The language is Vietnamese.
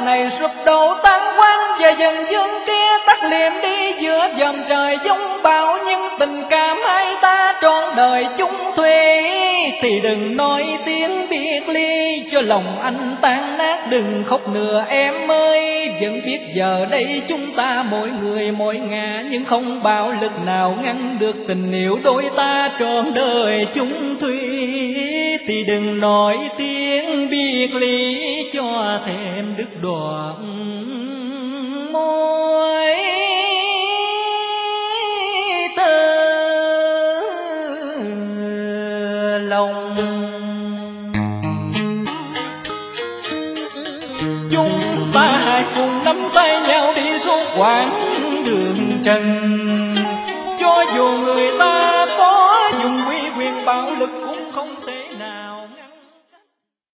này sụp đổ tan quang, và dần dương kia tắt liệm đi giữa dòng trời dung bão. Nhưng tình cảm hai ta trọn đời chung thủy, thì đừng nói tiếng biệt ly cho lòng anh tan nát. Đừng khóc nữa em ơi, vẫn biết giờ đây chúng ta mỗi người mỗi ngả, nhưng không bạo lực nào ngăn được tình yêu đôi ta trọn đời chung thủy. Thì đừng nói tiếng biệt ly cho thêm đứt đoạn môi tơ lòng. Chúng ta hãy cùng nắm tay nhau đi suốt quãng đường trần,